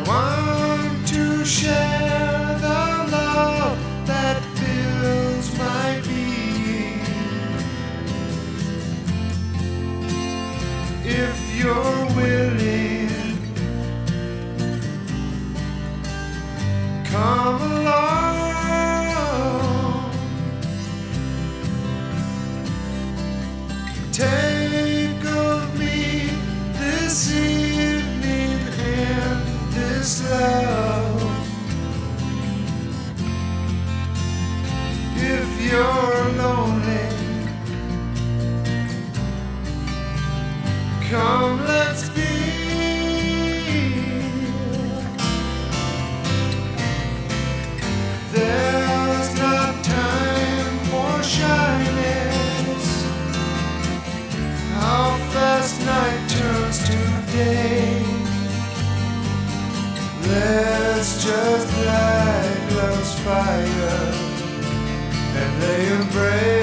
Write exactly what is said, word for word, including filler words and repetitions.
want to share the love that fills my being. If you're willing, come along. Take of me this evening and this love. If you're lonely, come, let's be. There's not time for shyness. How fast night turns to day. Let's just light love's fire and lay embrace.